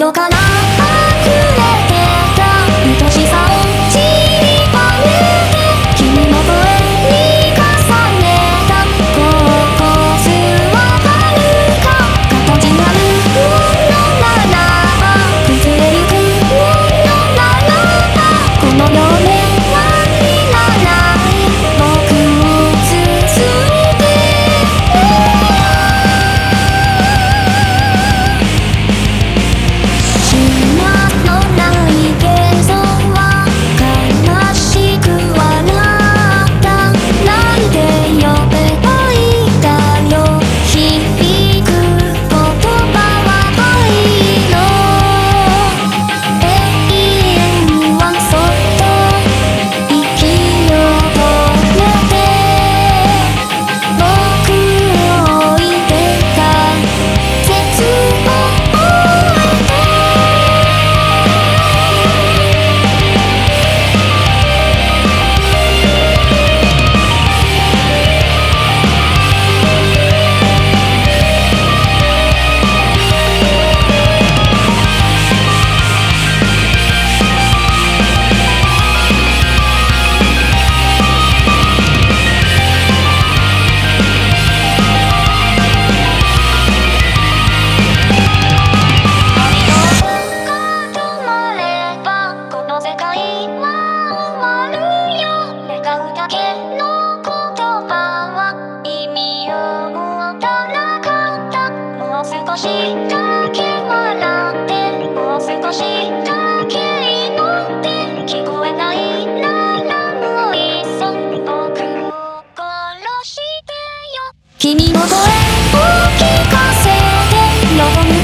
どから溢れてた愛しさを散りばめて君の声に重ねたここ数は遥か形あるものならば崩れゆくものならばこの世で輪にならない僕を包んで少しだけ笑ってもう少しだけ祈って聞こえないならもういっそ僕を殺してよ君の声を聞かせて